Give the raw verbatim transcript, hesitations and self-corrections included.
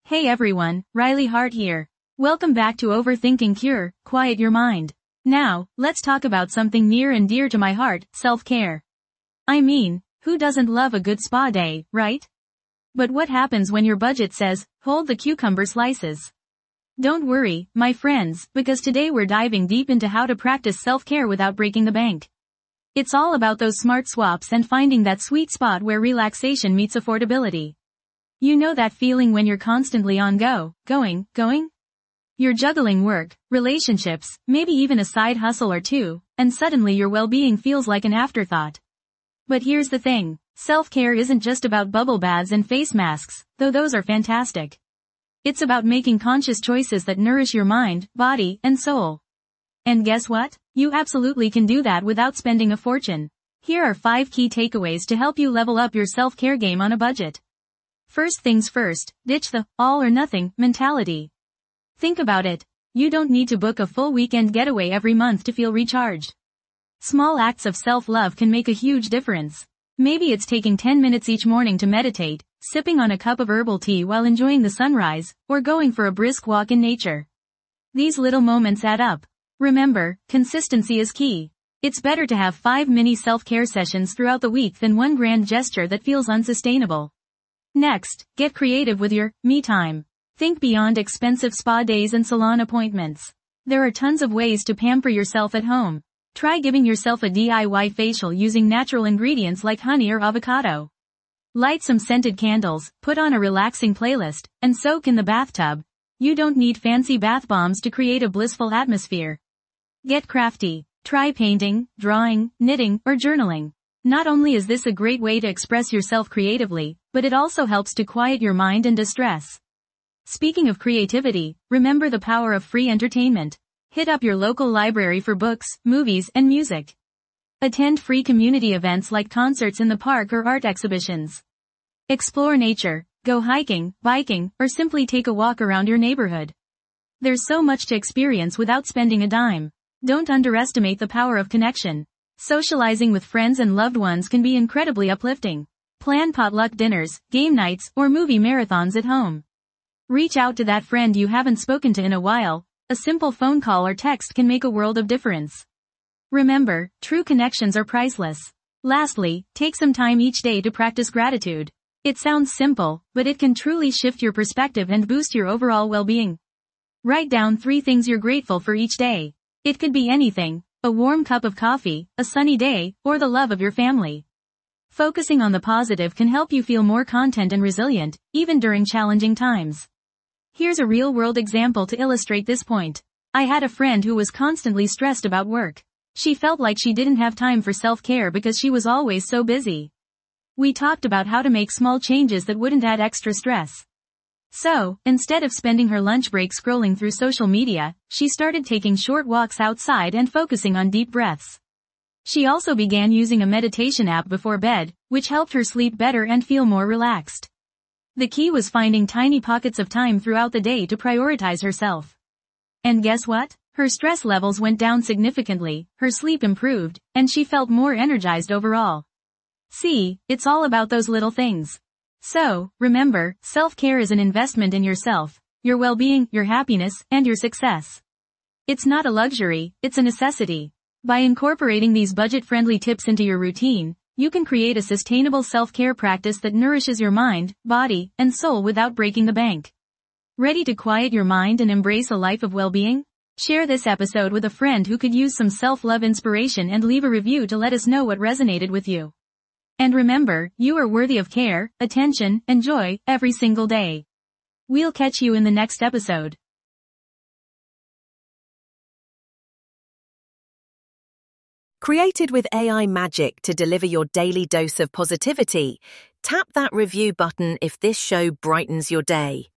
Hey everyone, Riley Hart here. Welcome back to Overthinking Cure, Quiet Your Mind. Now, let's talk about something near and dear to my heart, self-care. I mean, who doesn't love a good spa day, right? But what happens when your budget says, hold the cucumber slices? Don't worry, my friends, because today we're diving deep into how to practice self-care without breaking the bank. It's all about those smart swaps and finding that sweet spot where relaxation meets affordability. You know that feeling when you're constantly on go, going, going? You're juggling work, relationships, maybe even a side hustle or two, and suddenly your well-being feels like an afterthought. But here's the thing, self-care isn't just about bubble baths and face masks, though those are fantastic. It's about making conscious choices that nourish your mind, body, and soul. And guess what? You absolutely can do that without spending a fortune. Here are five key takeaways to help you level up your self-care game on a budget. First things first, ditch the all or nothing mentality. Think about it. You don't need to book a full weekend getaway every month to feel recharged. Small acts of self-love can make a huge difference. Maybe it's taking ten minutes each morning to meditate, sipping on a cup of herbal tea while enjoying the sunrise, or going for a brisk walk in nature. These little moments add up. Remember, consistency is key. It's better to have five mini self-care sessions throughout the week than one grand gesture that feels unsustainable. Next, get creative with your me time. Think beyond expensive spa days and salon appointments. There are tons of ways to pamper yourself at home. Try giving yourself a D I Y facial using natural ingredients like honey or avocado. Light some scented candles, put on a relaxing playlist, and soak in the bathtub. You don't need fancy bath bombs to create a blissful atmosphere. Get crafty. Try painting, drawing, knitting, or journaling. Not only is this a great way to express yourself creatively, but it also helps to quiet your mind and distress. Speaking of creativity, remember the power of free entertainment. Hit up your local library for books, movies, and music. Attend free community events like concerts in the park or art exhibitions. Explore nature, go hiking, biking, or simply take a walk around your neighborhood. There's so much to experience without spending a dime. Don't underestimate the power of connection. Socializing with friends and loved ones can be incredibly uplifting. Plan potluck dinners, game nights, or movie marathons at home. Reach out to that friend you haven't spoken to in a while. A simple phone call or text can make a world of difference. Remember, true connections are priceless. Lastly, take some time each day to practice gratitude. It sounds simple, but it can truly shift your perspective and boost your overall well-being. Write down three things you're grateful for each day. It could be anything. A warm cup of coffee, a sunny day, or the love of your family. Focusing on the positive can help you feel more content and resilient, even during challenging times. Here's a real-world example to illustrate this point. I had a friend who was constantly stressed about work. She felt like she didn't have time for self-care because she was always so busy. We talked about how to make small changes that wouldn't add extra stress. So, instead of spending her lunch break scrolling through social media, she started taking short walks outside and focusing on deep breaths. She also began using a meditation app before bed, which helped her sleep better and feel more relaxed. The key was finding tiny pockets of time throughout the day to prioritize herself. And guess what? Her stress levels went down significantly, her sleep improved, and she felt more energized overall. See, it's all about those little things. So, remember, self-care is an investment in yourself, your well-being, your happiness, and your success. It's not a luxury, it's a necessity. By incorporating these budget-friendly tips into your routine, you can create a sustainable self-care practice that nourishes your mind, body, and soul without breaking the bank. Ready to quiet your mind and embrace a life of well-being? Share this episode with a friend who could use some self-love inspiration and leave a review to let us know what resonated with you. And remember, you are worthy of care, attention, and joy, every single day. We'll catch you in the next episode. Created with A I magic to deliver your daily dose of positivity, tap that review button if this show brightens your day.